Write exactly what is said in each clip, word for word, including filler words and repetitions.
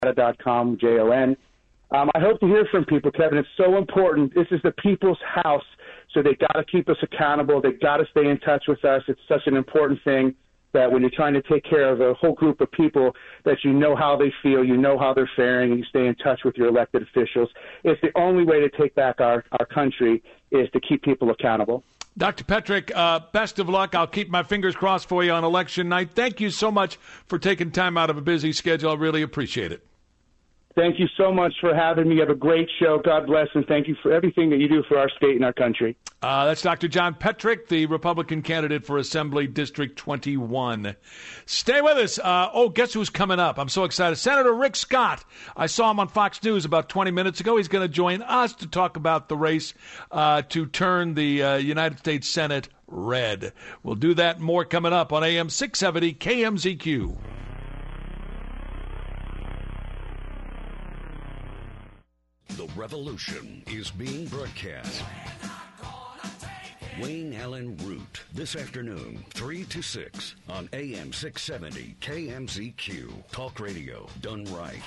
dot com, J O N. Um, I hope to hear from people, Kevin. It's so important. This is the people's house, so they got to keep us accountable. They got to stay in touch with us. It's such an important thing that when you're trying to take care of a whole group of people, that you know how they feel, you know how they're faring, and you stay in touch with your elected officials. It's the only way to take back our, our country is to keep people accountable. Doctor Petrick, uh, best of luck. I'll keep my fingers crossed for you on election night. Thank you so much for taking time out of a busy schedule. I really appreciate it. Thank you so much for having me. You have a great show. God bless, and thank you for everything that you do for our state and our country. Uh, that's Doctor John Petrick, the Republican candidate for Assembly District twenty-one. Stay with us. Uh, oh, guess who's coming up? I'm so excited. Senator Rick Scott. I saw him on Fox News about twenty minutes ago. He's going to join us to talk about the race uh, to turn the uh, United States Senate red. We'll do that and more coming up on A M six seventy K M Z Q. The revolution is being broadcast. Wayne Allen Root, this afternoon, three to six on A M six seventy K M Z Q. Talk radio done right.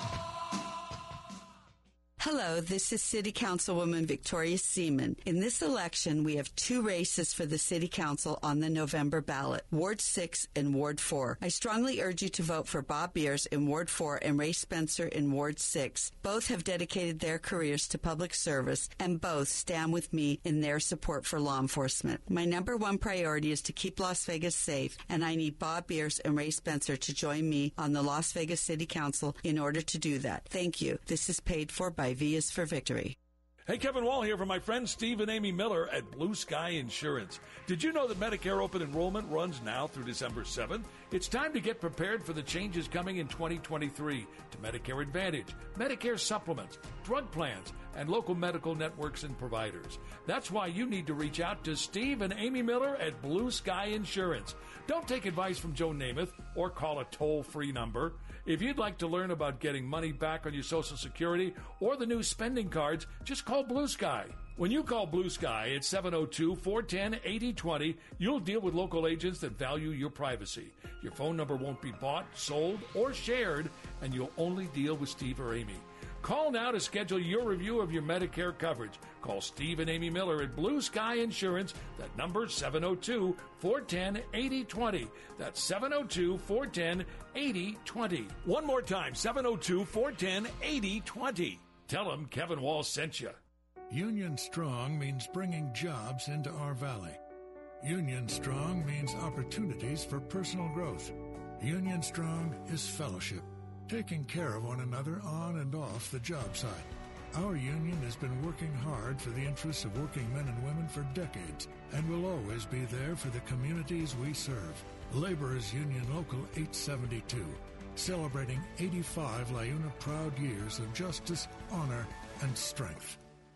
Hello, this is City Councilwoman Victoria Seaman. In this election, we have two races for the City Council on the November ballot, Ward six and Ward four. I strongly urge you to vote for Bob Beers in Ward four and Ray Spencer in Ward six. Both have dedicated their careers to public service, and both stand with me in their support for law enforcement. My number one priority is to keep Las Vegas safe, and I need Bob Beers and Ray Spencer to join me on the Las Vegas City Council in order to do that. Thank you. This is paid for by V is for Victory. Hey, Kevin Wall here from my friends Steve and Amy Miller at Blue Sky Insurance. Did you know that Medicare open enrollment runs now through December seventh? It's time to get prepared for the changes coming in twenty twenty-three to Medicare Advantage, Medicare supplements, drug plans, and local medical networks and providers. That's why you need to reach out to Steve and Amy Miller at Blue Sky Insurance. Don't take advice from Joe Namath or call a toll-free number. If you'd like to learn about getting money back on your Social Security or the new spending cards, just call Blue Sky. When you call Blue Sky at seven oh two, four one zero, eight oh two zero, you'll deal with local agents that value your privacy. Your phone number won't be bought, sold, or shared, and you'll only deal with Steve or Amy. Call now to schedule your review of your Medicare coverage. Call Steve and Amy Miller at Blue Sky Insurance. That number is seven oh two, four one zero, eight oh two zero. That's seven oh two, four one zero, eight oh two zero. One more time, seven oh two, four one zero, eight oh two zero. Tell them Kevin Wall sent you. Union Strong means bringing jobs into our valley. Union Strong means opportunities for personal growth. Union Strong is fellowship, taking care of one another on and off the job site. Our union has been working hard for the interests of working men and women for decades and will always be there for the communities we serve. Laborers Union Local eight seventy-two, celebrating eighty-five LiUNA proud years of justice, honor, and strength.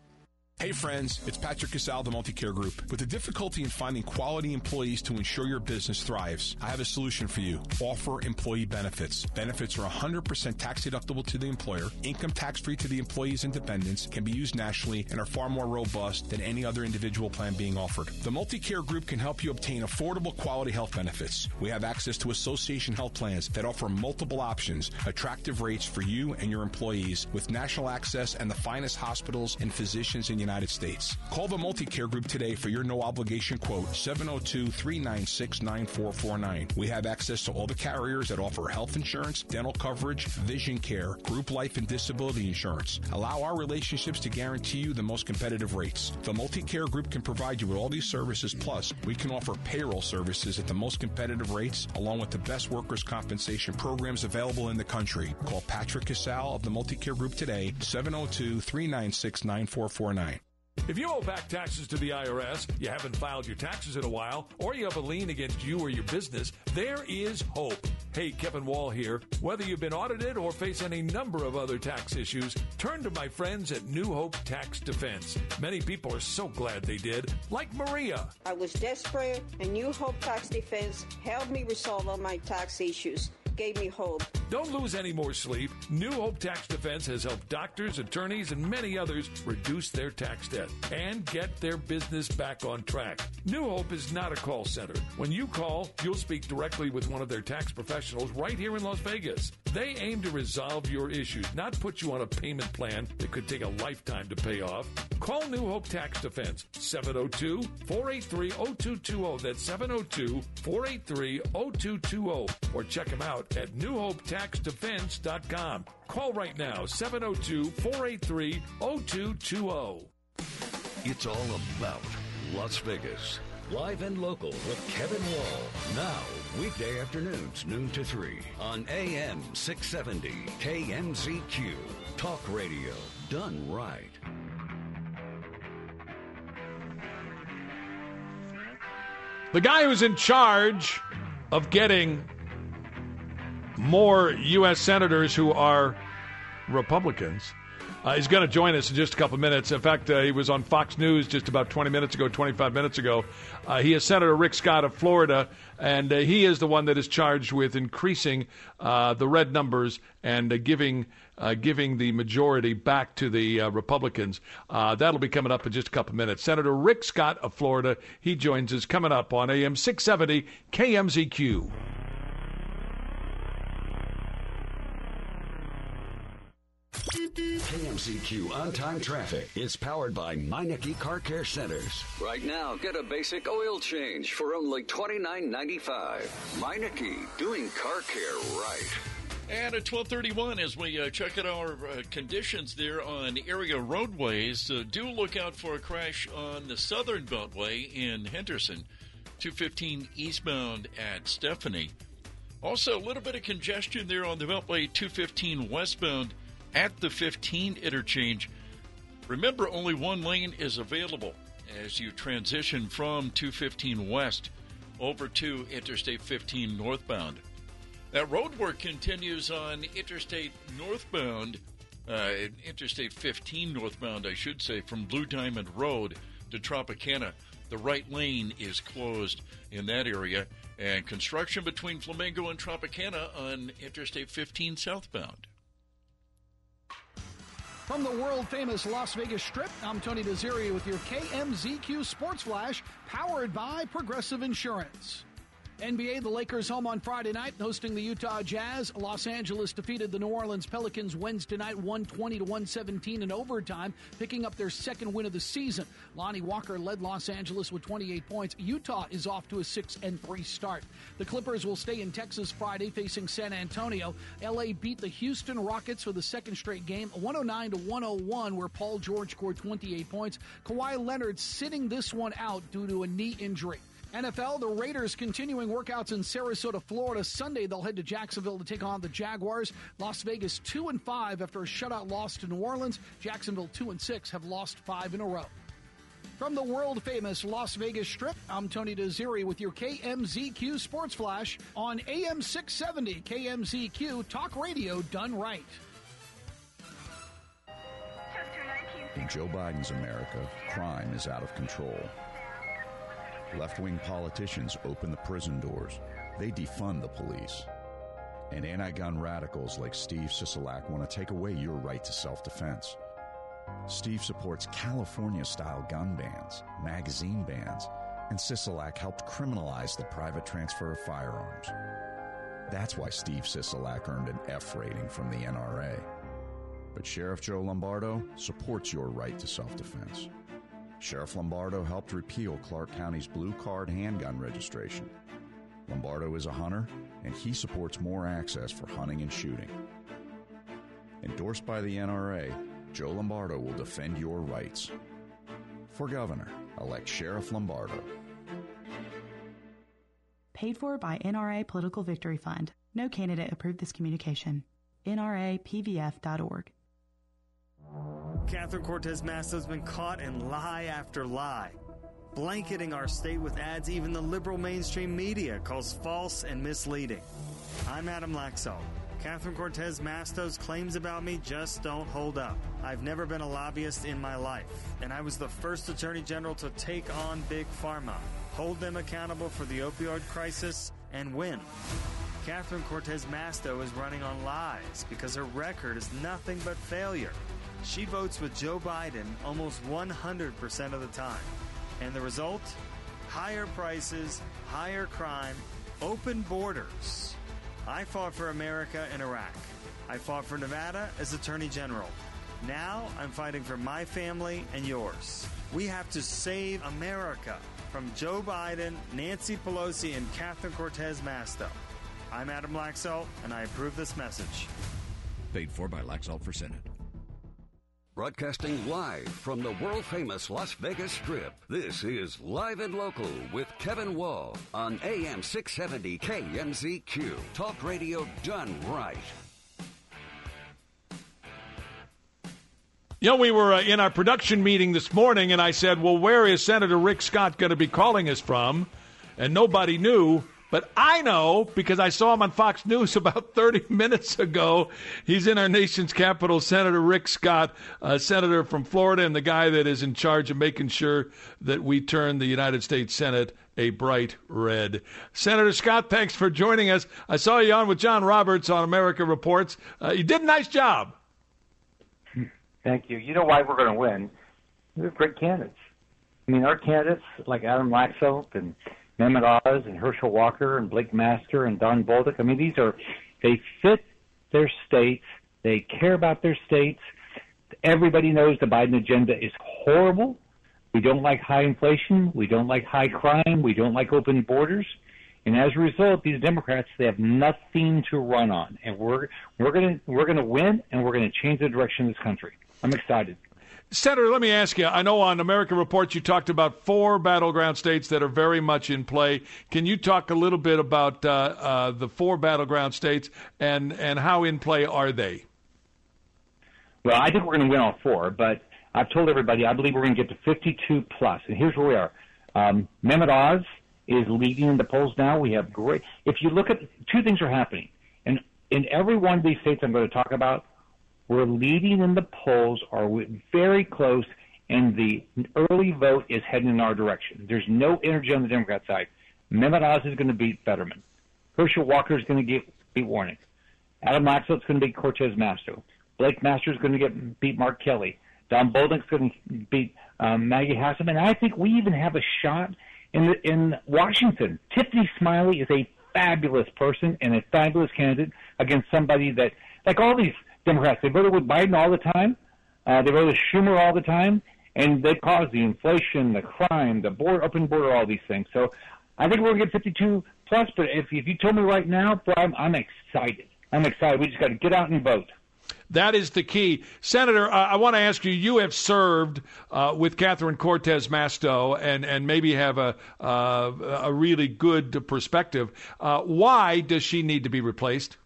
Hey friends, it's Patrick Casal, the Multicare Group. With the difficulty in finding quality employees to ensure your business thrives, I have a solution for you. Offer employee benefits. Benefits are one hundred percent tax deductible to the employer, income tax free to the employees and dependents, can be used nationally, and are far more robust than any other individual plan being offered. The Multicare Group can help you obtain affordable quality health benefits. We have access to association health plans that offer multiple options, attractive rates for you and your employees, with national access and the finest hospitals and physicians in the United States. Call the Multicare Group today for your no-obligation quote, seven oh two, three nine six, nine four four nine. We have access to all the carriers that offer health insurance, dental coverage, vision care, group life and disability insurance. Allow our relationships to guarantee you the most competitive rates. The Multicare Group can provide you with all these services, plus we can offer payroll services at the most competitive rates, along with the best workers' compensation programs available in the country. Call Patrick Casal of the Multicare Group today, seven oh two, three nine six, nine four four nine. If you owe back taxes to the I R S, you haven't filed your taxes in a while, or you have a lien against you or your business, there is hope. Hey, Kevin Wall here. Whether you've been audited or face any number of other tax issues, turn to my friends at New Hope Tax Defense. Many people are so glad they did, like Maria. I was desperate, and New Hope Tax Defense helped me resolve all my tax issues, gave me hope. Don't lose any more sleep. New Hope Tax Defense has helped doctors, attorneys, and many others reduce their tax debt and get their business back on track. New Hope is not a call center. When you call, you'll speak directly with one of their tax professionals right here in Las Vegas. They aim to resolve your issues, not put you on a payment plan that could take a lifetime to pay off. Call New Hope Tax Defense, seven oh two, four eight three, oh two two oh. That's seven oh two, four eight three, oh two two oh. Or check them out at new hope tax defense dot com. Call right now, seven oh two, four eight three, oh two two oh. It's all about Las Vegas. Live and local with Kevin Wall. Now, weekday afternoons, noon to three on A M six seventy K M Z Q. Talk radio done right. The guy who's in charge of getting more U S senators who are Republicans uh, is going to join us in just a couple minutes. In fact, uh, he was on Fox News just about twenty minutes ago, twenty-five minutes ago. Uh, he is Senator Rick Scott of Florida, and uh, he is the one that is charged with increasing uh, the red numbers and uh, giving uh, giving the majority back to the uh, Republicans. Uh, that'll be coming up in just a couple minutes. Senator Rick Scott of Florida, he joins us coming up on A M six seventy K M Z Q. K M Z Q on-time traffic is powered by Meineke Car Care Centers. Right now, get a basic oil change for only twenty-nine ninety-five. Meineke, doing car care right. And at twelve thirty-one, as we uh, check out our uh, conditions there on area roadways, uh, do look out for a crash on the Southern Beltway in Henderson, two fifteen eastbound at Stephanie. Also, a little bit of congestion there on the Beltway two fifteen westbound at the fifteen interchange. Remember, only one lane is available as you transition from two fifteen west over to Interstate fifteen northbound. That road work continues on Interstate northbound, uh, Interstate fifteen northbound, I should say, from Blue Diamond Road to Tropicana. The right lane is closed in that area, and construction between Flamingo and Tropicana on Interstate fifteen southbound. From the world-famous Las Vegas Strip, I'm Tony Desiri with your K M Z Q Sports Flash, powered by Progressive Insurance. N B A, the Lakers home on Friday night, hosting the Utah Jazz. Los Angeles defeated the New Orleans Pelicans Wednesday night, one twenty to one seventeen in overtime, picking up their second win of the season. Lonnie Walker led Los Angeles with twenty-eight points. Utah is off to a six and three start. The Clippers will stay in Texas Friday, facing San Antonio. L A beat the Houston Rockets for the second straight game, one oh nine to one oh one, where Paul George scored twenty-eight points. Kawhi Leonard sitting this one out due to a knee injury. N F L, the Raiders continuing workouts in Sarasota, Florida. Sunday, they'll head to Jacksonville to take on the Jaguars. Las Vegas two and five after a shutout loss to New Orleans. Jacksonville two and six have lost five in a row. From the world-famous Las Vegas Strip, I'm Tony Desiri with your K M Z Q Sports Flash on A M six seventy K M Z Q, talk radio done right. In Joe Biden's America, crime is out of control. Left-wing politicians open the prison doors. They defund the police. And anti-gun radicals like Steve Sisolak want to take away your right to self-defense. Steve supports California-style gun bans, magazine bans, and Sisolak helped criminalize the private transfer of firearms. That's why Steve Sisolak earned an F rating from the N R A. But Sheriff Joe Lombardo supports your right to self-defense. Sheriff Lombardo helped repeal Clark County's blue card handgun registration. Lombardo is a hunter, and he supports more access for hunting and shooting. Endorsed by the N R A, Joe Lombardo will defend your rights. For governor, elect Sheriff Lombardo. Paid for by N R A Political Victory Fund. No candidate approved this communication. N R A P V F dot org. Catherine Cortez Masto has been caught in lie after lie, blanketing our state with ads even the liberal mainstream media calls false and misleading. I'm Adam Laxalt. Catherine Cortez Masto's claims about me just don't hold up. I've never been a lobbyist in my life, and I was the first attorney general to take on Big Pharma, hold them accountable for the opioid crisis, and win. Catherine Cortez Masto is running on lies because her record is nothing but failure. She votes with Joe Biden almost one hundred percent of the time. And the result? Higher prices, higher crime, open borders. I fought for America in Iraq. I fought for Nevada as Attorney General. Now I'm fighting for my family and yours. We have to save America from Joe Biden, Nancy Pelosi, and Catherine Cortez Masto. I'm Adam Laxalt, and I approve this message. Paid for by Laxalt for Senate. Broadcasting live from the world-famous Las Vegas Strip, this is Live and Local with Kevin Wall on A M six seventy K M Z Q. Talk radio done right. You know, we were uh, in our production meeting this morning, and I said, well, where is Senator Rick Scott going to be calling us from? And nobody knew. But I know because I saw him on Fox News about thirty minutes ago. He's in our nation's capital, Senator Rick Scott, a senator from Florida and the guy that is in charge of making sure that we turn the United States Senate a bright red. Senator Scott, thanks for joining us. I saw you on with John Roberts on America Reports. Uh, you did a nice job. Thank you. You know why we're going to win? They're great candidates. I mean, our candidates like Adam Laxalt and Mehmet Oz and Herschel Walker and Blake Master and Don Bolduc. I mean, these are, they fit their states. They care about their states. Everybody knows the Biden agenda is horrible. We don't like high inflation. We don't like high crime. We don't like open borders. And as a result, these Democrats, they have nothing to run on. And we're we're going to we're going to win, and we're going to change the direction of this country. I'm excited. Senator, let me ask you, I know on American Reports you talked about four battleground states that are very much in play. Can you talk a little bit about uh, uh, the four battleground states and, and how in play are they? Well, I think we're going to win all four, but I've told everybody I believe we're going to get to fifty-two plus, and here's where we are. Um, Mehmet Oz is leading in the polls now. We have great – if you look at – two things are happening. And in every one of these states I'm going to talk about, we're leading in the polls, are very close, and the early vote is heading in our direction. There's no energy on the Democrat side. Mehmet Oz is going to beat Fetterman. Herschel Walker is going to get, beat Warnock. Adam Laxalt is going to beat Cortez Masto. Blake Master is going to get beat Mark Kelly. Don Bolduc is going to beat um, Maggie Hassan. And I think we even have a shot in the, in Washington. Tiffany Smiley is a fabulous person and a fabulous candidate against somebody that, like all these Democrats, they voted with Biden all the time. Uh, they voted with Schumer all the time, and they caused the inflation, the crime, the board, open border, all these things. So I think we're going to get fifty-two plus, but if, if you told me right now, boy, I'm, I'm excited. I'm excited. We just got to get out and vote. That is the key. Senator, uh, I want to ask you, you have served uh, with Catherine Cortez Masto and, and maybe have a, uh, a really good perspective. Uh, why does she need to be replaced?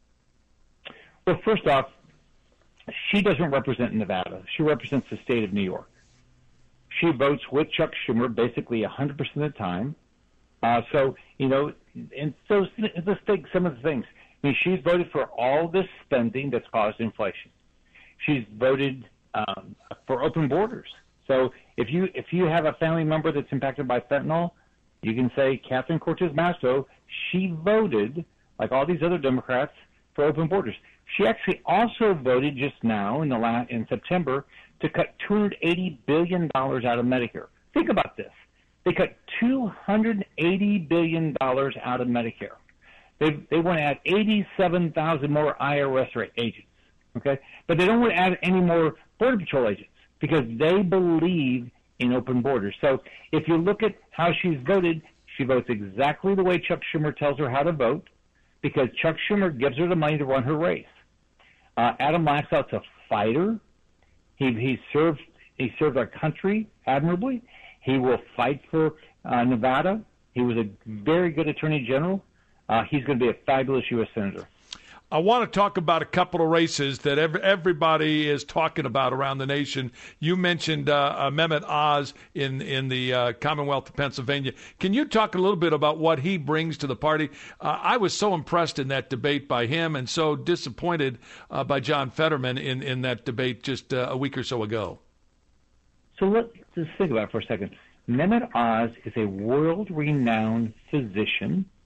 Well, first off, she doesn't represent Nevada. She represents the state of New York. She votes with Chuck Schumer basically one hundred percent of the time. Uh, so, you know, and so let's take some of the things. I mean, she's voted for all this spending that's caused inflation. She's voted um, for open borders. So if you if you have a family member that's impacted by fentanyl, you can say Catherine Cortez Masto, she voted, like all these other Democrats, for open borders. She actually also voted just now in the last, in September to cut two hundred eighty billion dollars out of Medicare. Think about this. They cut two hundred eighty billion dollars out of Medicare. They they want to add eighty-seven thousand more I R S agents, okay? But they don't want to add any more Border Patrol agents because they believe in open borders. So if you look at how she's voted, she votes exactly the way Chuck Schumer tells her how to vote because Chuck Schumer gives her the money to run her race. Uh, Adam Laxalt's a fighter. He he served he served our country admirably. He will fight for uh, Nevada. He was a very good attorney general. Uh, he's going to be a fabulous U S senator. I want to talk about a couple of races that every, everybody is talking about around the nation. You mentioned uh, uh, Mehmet Oz in, in the uh, Commonwealth of Pennsylvania. Can you talk a little bit about what he brings to the party? Uh, I was so impressed in that debate by him and so disappointed uh, by John Fetterman in, in that debate just uh, a week or so ago. So let's just think about it for a second. Mehmet Oz is a world-renowned physician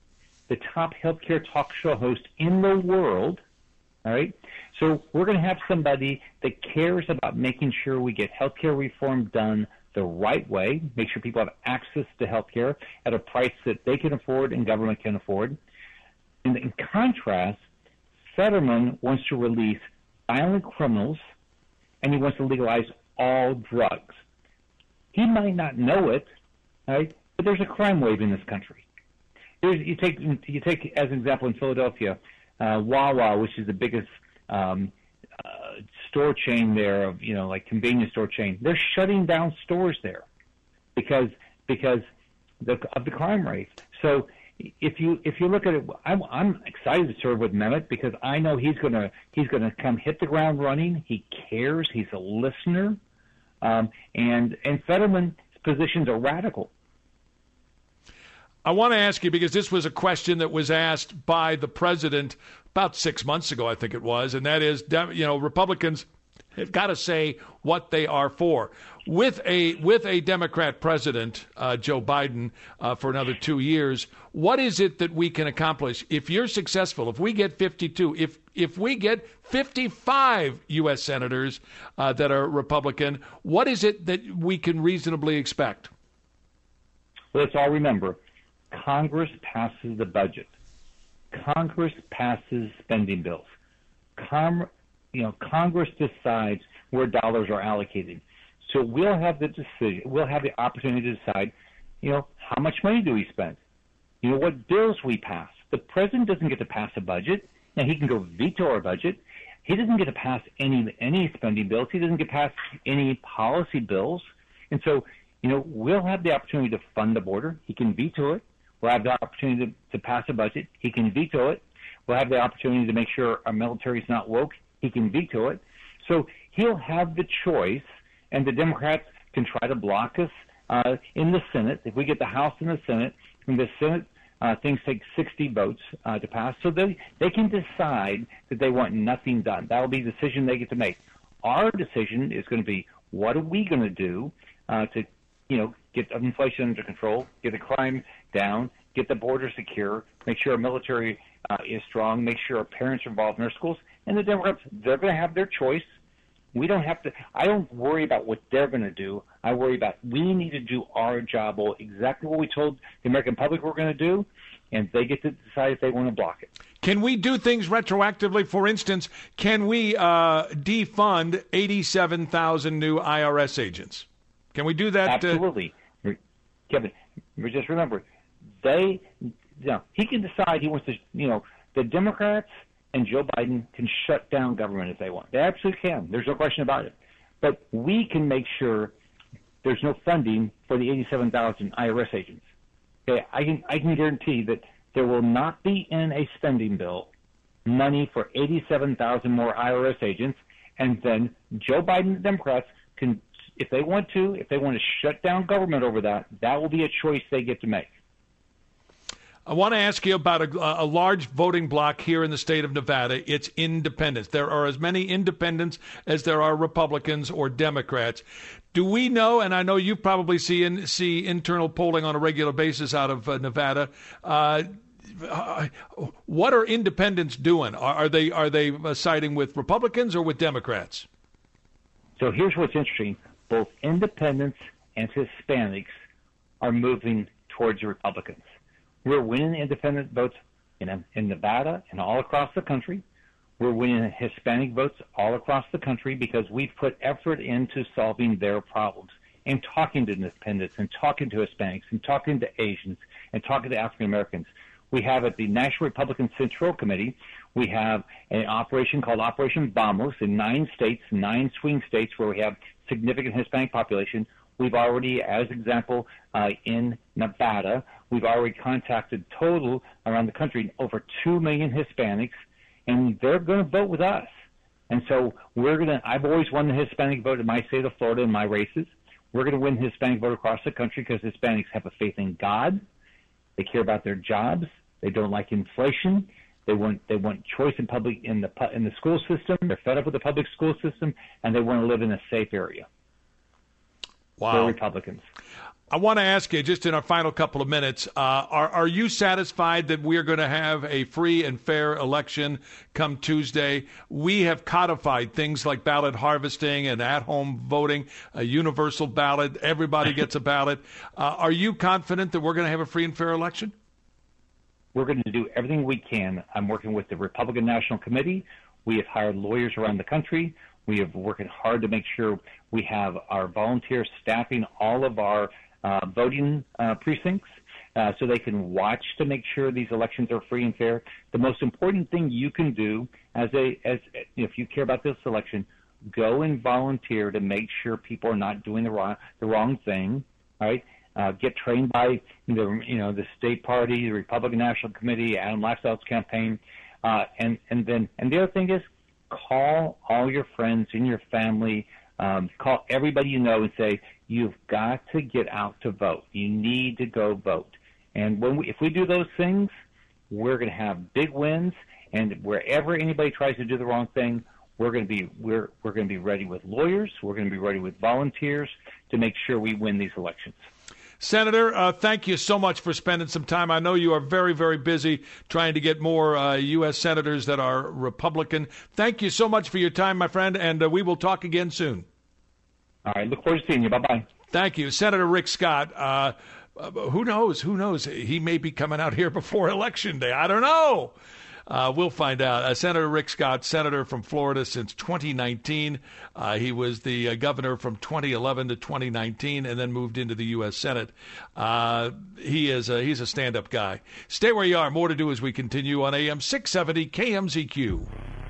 the top healthcare talk show host in the world. All right. So we're going to have somebody that cares about making sure we get healthcare reform done the right way, make sure people have access to healthcare at a price that they can afford and government can afford. And in contrast, Fetterman wants to release violent criminals, and he wants to legalize all drugs. He might not know it, right? But there's a crime wave in this country. There's, you take you take as an example in Philadelphia, uh, Wawa, which is the biggest um, uh, store chain there of you know like convenience store chain. They're shutting down stores there because because the, of the crime rate. So if you if you look at it, I'm, I'm excited to serve with Mehmet because I know he's gonna he's gonna come hit the ground running. He cares. He's a listener, um, and and Fetterman's positions are radical. I want to ask you, because this was a question that was asked by the president about six months ago, I think it was, and that is, you know, Republicans have got to say what they are for. With a with a Democrat president, uh, Joe Biden, uh, for another two years, what is it that we can accomplish? If you're successful, if we get fifty-two, if if we get fifty-five U S senators uh, that are Republican, what is it that we can reasonably expect? Let's all remember, Congress passes the budget. Congress passes spending bills. Com- you know, Congress decides where dollars are allocated. So we'll have the decision. We'll have the opportunity to decide, you know, how much money do we spend? You know, what bills we pass. The president doesn't get to pass a budget. Now he can go veto our budget. He doesn't get to pass any any spending bills. He doesn't get to pass any policy bills. And so, you know, we'll have the opportunity to fund the border. He can veto it. We'll have the opportunity to, to pass a budget. He can veto it. We'll have the opportunity to make sure our military is not woke. He can veto it. So he'll have the choice, and the Democrats can try to block us uh, in the Senate. If we get the House and the Senate, and the Senate, uh, things take sixty votes uh, to pass. So they, they can decide that they want nothing done. That will be the decision they get to make. Our decision is going to be, what are we going to do uh, to, you know, get inflation under control, get the crime down, get the border secure, make sure our military uh, is strong, make sure our parents are involved in our schools. And the Democrats, they're going to have their choice. We don't have to – I don't worry about what they're going to do. I worry about we need to do our job, exactly what we told the American public we're going to do, and they get to decide if they want to block it. Can we do things retroactively? For instance, can we uh, defund eighty-seven thousand new I R S agents? Can we do that? Absolutely. Uh... Kevin, just remember, they – you know, he can decide he wants to – you know, the Democrats – and Joe Biden can shut down government if they want. They absolutely can. There's no question about it. But we can make sure there's no funding for the eighty-seven thousand I R S agents. Okay, I can I can guarantee that there will not be in a spending bill money for eighty-seven thousand more I R S agents, and then Joe Biden and the Democrats can, if they want to, if they want to shut down government over that, that will be a choice they get to make. I want to ask you about a, a large voting bloc here in the state of Nevada. It's independents. There are as many independents as there are Republicans or Democrats. Do we know, and I know you probably see in, see internal polling on a regular basis out of uh, Nevada, uh, what are independents doing? Are, are they are they siding with Republicans or with Democrats? So here's what's interesting. Both independents and Hispanics are moving towards Republicans. We're winning independent votes in, in Nevada and all across the country. We're winning Hispanic votes all across the country because we've put effort into solving their problems and talking to independents and talking to Hispanics and talking to Asians and talking to African Americans. We have at the National Republican Central Committee, we have an operation called Operation Vamos in nine states, nine swing states where we have significant Hispanic population. We've already, as example, uh, in Nevada, we've already contacted total around the country over two million Hispanics, and they're going to vote with us. And so we're going to – I've always won the Hispanic vote in my state of Florida in my races. We're going to win the Hispanic vote across the country because Hispanics have a faith in God. They care about their jobs. They don't like inflation. They want they want choice in public in the in the school system. They're fed up with the public school system, and they want to live in a safe area. Wow. They're Republicans. I want to ask you, just in our final couple of minutes, uh, are, are you satisfied that we're going to have a free and fair election come Tuesday? We have codified things like ballot harvesting and at-home voting, a universal ballot. Everybody gets a ballot. Uh, are you confident that we're going to have a free and fair election? We're going to do everything we can. I'm working with the Republican National Committee. We have hired lawyers around the country. We have working hard to make sure we have our volunteers staffing all of our uh, voting uh, precincts uh, so they can watch to make sure these elections are free and fair. The most important thing you can do as a as if you care about this election, go and volunteer to make sure people are not doing the wrong the wrong thing. All right. Uh, get trained by the you know the state party, the Republican National Committee, Adam Laxalt's campaign, uh, and and then and the other thing is call all your friends in your family, um, call everybody you know and say you've got to get out to vote. You need to go vote. And when we, if we do those things, we're going to have big wins. And wherever anybody tries to do the wrong thing, we're going to be we're we're going to be ready with lawyers. We're going to be ready with volunteers to make sure we win these elections. Senator, uh, thank you so much for spending some time. I know you are very, very busy trying to get more uh, U S senators that are Republican. Thank you so much for your time, my friend, and uh, we will talk again soon. All right. Look forward to seeing you. Bye-bye. Thank you. Senator Rick Scott, uh, uh, who knows? Who knows? He may be coming out here before Election Day. I don't know. Uh, we'll find out. Uh, Senator Rick Scott, senator from Florida since twenty nineteen. Uh, he was the uh, governor from twenty eleven to twenty nineteen and then moved into the U S Senate. Uh, he is a, he's a stand-up guy. Stay where you are. More to do as we continue on A M six seventy K M Z Q.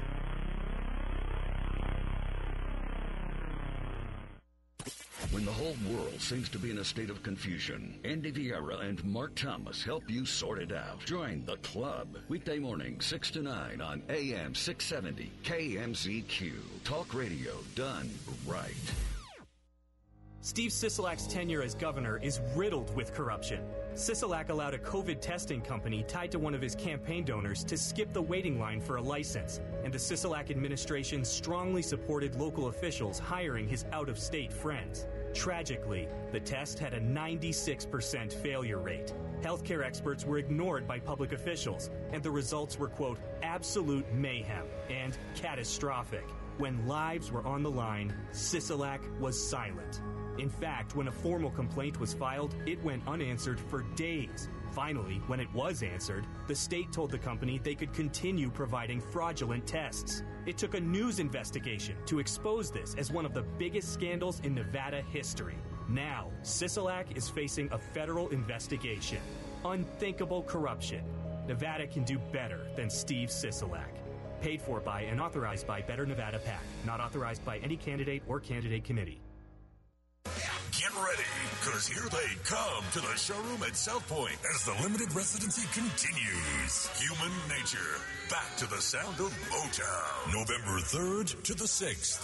When the whole world seems to be in a state of confusion, Andy Vieira and Mark Thomas help you sort it out. Join the club. Weekday morning, six to nine on A M six seventy K M Z Q. Talk radio done right. Steve Sisolak's tenure as governor is riddled with corruption. Sisolak allowed a COVID testing company tied to one of his campaign donors to skip the waiting line for a license, and the Sisolak administration strongly supported local officials hiring his out-of-state friends. Tragically, the test had a ninety-six percent failure rate. Healthcare experts were ignored by public officials, and the results were, quote, absolute mayhem and catastrophic. When lives were on the line, Sisolak was silent. In fact, when a formal complaint was filed, it went unanswered for days. Finally, when it was answered, the state told the company they could continue providing fraudulent tests. It took a news investigation to expose this as one of the biggest scandals in Nevada history. Now, Sisolak is facing a federal investigation. Unthinkable corruption. Nevada can do better than Steve Sisolak. Paid for by and authorized by Better Nevada PAC. Not authorized by any candidate or candidate committee. Get ready, because here they come to the showroom at South Point as the limited residency continues. Human Nature, back to the sound of Motown. November third to the sixth.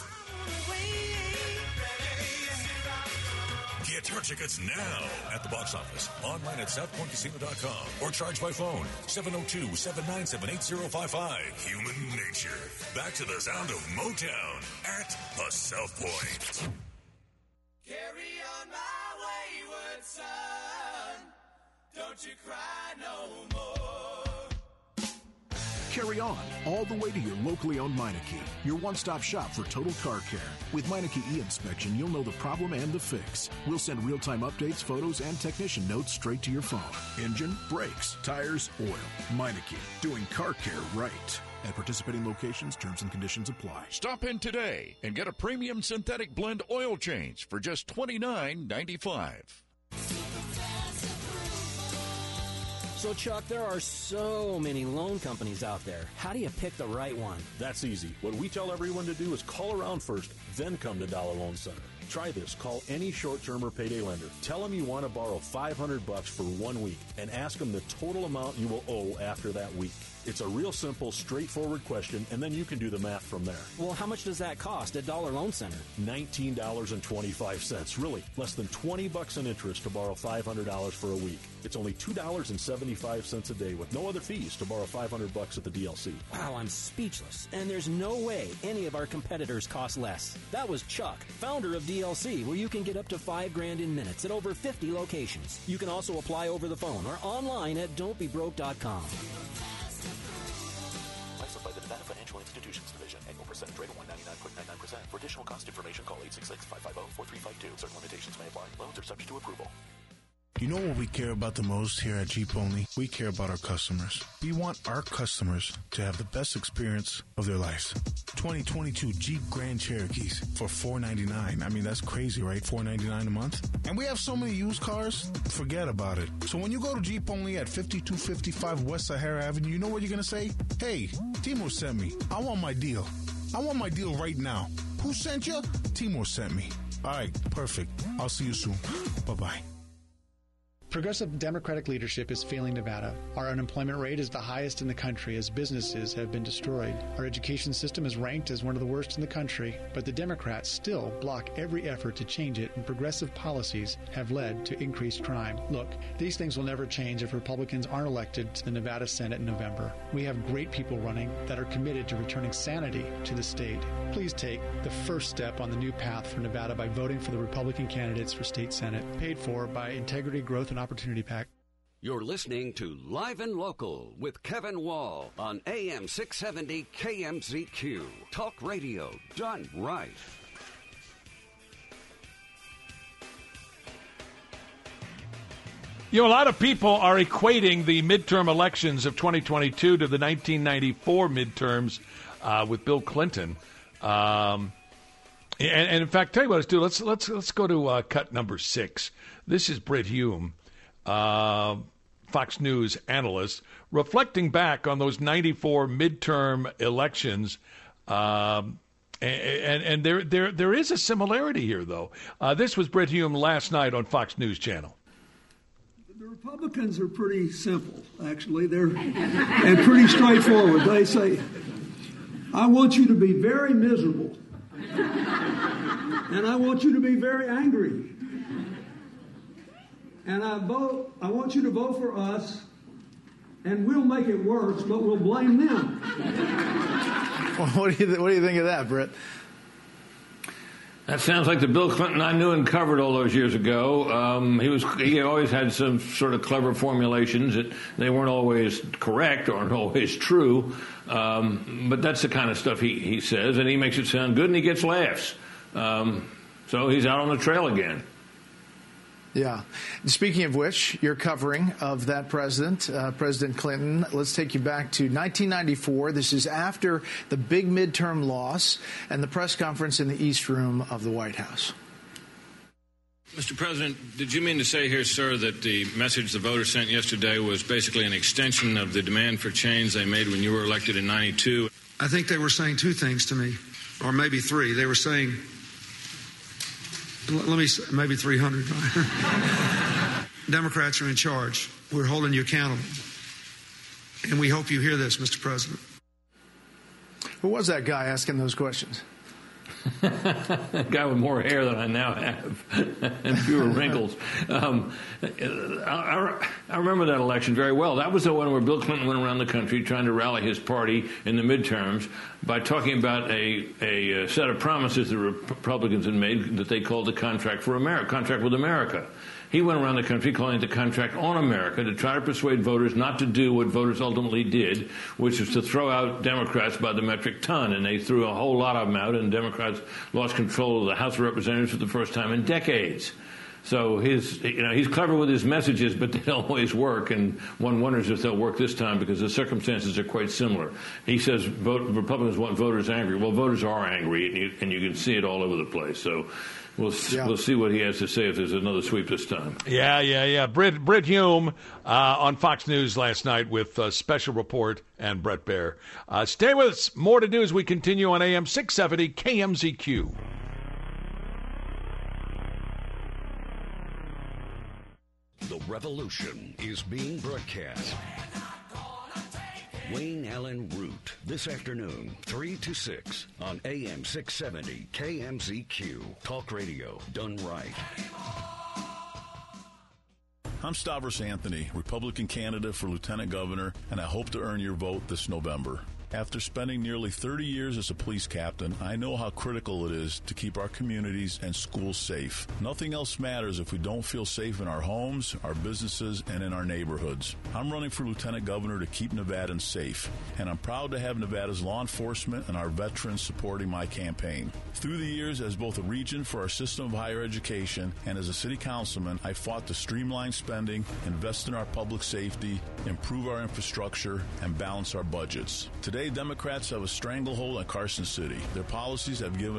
Get your tickets now at the box office, online at south point casino dot com, or charge by phone, seven oh two, seven nine seven, eight oh five five. Human Nature, back to the sound of Motown at the South Point. Carry on my wayward son, don't you cry no more. Carry on all the way to your locally owned Meineke, your one-stop shop for total car care. With Meineke e-inspection, you'll know the problem and the fix. We'll send real-time updates, photos, and technician notes straight to your phone. Engine, brakes, tires, oil. Meineke, doing car care right. At participating locations, terms and conditions apply. Stop in today and get a premium synthetic blend oil change for just twenty-nine ninety-five. So, Chuck, there are so many loan companies out there. How do you pick the right one? That's easy. What we tell everyone to do is call around first, then come to Dollar Loan Center. Try this. Call any short-term or payday lender. Tell them you want to borrow five hundred bucks for one week and ask them the total amount you will owe after that week. It's a real simple, straightforward question, and then you can do the math from there. Well, how much does that cost at Dollar Loan Center? nineteen dollars and twenty-five cents. Really, less than twenty bucks in interest to borrow five hundred dollars for a week. It's only two dollars and seventy-five cents a day with no other fees to borrow five hundred bucks at the D L C. Wow, I'm speechless. And there's no way any of our competitors cost less. That was Chuck, founder of D L C, where you can get up to five grand in minutes at over fifty locations. You can also apply over the phone or online at don't be broke dot com. Licensed by the Nevada Financial Institutions Division. Annual percentage rate of one ninety-nine point nine nine percent. For additional cost information, call eight six six, five five zero, four three five two. Certain limitations may apply. Loans are subject to approval. You know what we care about the most here at Jeep Only? We care about our customers. We want our customers to have the best experience of their lives. twenty twenty-two Jeep Grand Cherokees for four ninety-nine. I mean, that's crazy, right? four ninety-nine a month. And we have so many used cars, forget about it. So when you go to Jeep Only at fifty-two fifty-five West Sahara Avenue, you know what you're going to say? Hey, Timur sent me. I want my deal. I want my deal right now. Who sent you? Timur sent me. All right, perfect. I'll see you soon. Bye-bye. Progressive Democratic leadership is failing Nevada. Our unemployment rate is the highest in the country as businesses have been destroyed. Our education system is ranked as one of the worst in the country, but the Democrats still block every effort to change it, and progressive policies have led to increased crime. Look, these things will never change if Republicans aren't elected to the Nevada Senate in November. We have great people running that are committed to returning sanity to the state. Please take the first step on the new path for Nevada by voting for the Republican candidates for state Senate, paid for by Integrity, Growth, and Opportunity PAC. You're listening to Live and Local with Kevin Wall on A M six seventy K M Z Q. Talk radio done right. You know, a lot of people are equating the midterm elections of twenty twenty-two to the nineteen ninety-four midterms uh, with Bill Clinton. Um, and, and in fact, tell you what, let's do. Let's let's let's go to uh, cut number six. This is Brit Hume, uh, Fox News analyst, reflecting back on those ninety-four midterm elections. Um, and, and and there there there is a similarity here, though. Uh, this was Brit Hume last night on Fox News Channel. The Republicans are pretty simple, actually. They're and pretty straightforward. They say, I want you to be very miserable, and I want you to be very angry. And I vote. I want you to vote for us, and we'll make it worse, but we'll blame them. Well, what do you th- what do you think of that, Britt? That sounds like the Bill Clinton I knew and covered all those years ago. Um, he was he always had some sort of clever formulations that they weren't always correct or always true, um, but that's the kind of stuff he, he says, and he makes it sound good, and he gets laughs. Um, so he's out on the trail again. Yeah. Speaking of which, your covering of that president, uh, President Clinton, let's take you back to nineteen ninety-four. This is after the big midterm loss and the press conference in the East Room of the White House. Mister President, did you mean to say here, sir, that the message the voters sent yesterday was basically an extension of the demand for change they made when you were elected in ninety-two? I think they were saying two things to me, or maybe three. They were saying, let me, maybe three hundred. Democrats are in charge. We're holding you accountable. And we hope you hear this, Mister President. Who was that guy asking those questions? A guy with more hair than I now have and fewer wrinkles. Um, I, I remember that election very well. That was the one where Bill Clinton went around the country trying to rally his party in the midterms by talking about a, a set of promises the Republicans had made that they called the Contract for America, Contract with America. He went around the country calling it the Contract on America to try to persuade voters not to do what voters ultimately did, which is to throw out Democrats by the metric ton. And they threw a whole lot of them out, and Democrats lost control of the House of Representatives for the first time in decades. So his, you know, he's clever with his messages, but they don't always work. And one wonders if they'll work this time because the circumstances are quite similar. He says vote, Republicans want voters angry. Well, voters are angry, and you, and you can see it all over the place. So We'll yeah. we'll see what he has to say if there's another sweep this time. Yeah, yeah, yeah. Brit, Brit Hume uh, on Fox News last night with a special report and Brett Baer. Uh, stay with us. More to do as we continue on A M six seventy K M Z Q. The revolution is being broadcast Wayne Allen Root. This afternoon, three to six on A M six seventy K M Z Q. Talk radio done right. I'm Stavros Anthony, Republican candidate for Lieutenant Governor, and I hope to earn your vote this November. After spending nearly thirty years as a police captain, I know how critical it is to keep our communities and schools safe. Nothing else matters if we don't feel safe in our homes, our businesses, and in our neighborhoods. I'm running for Lieutenant Governor to keep Nevadans safe, and I'm proud to have Nevada's law enforcement and our veterans supporting my campaign. Through the years, as both a regent for our system of higher education and as a city councilman, I fought to streamline spending, invest in our public safety, improve our infrastructure, and balance our budgets. Today, Democrats have a stranglehold on Carson City. Their policies have given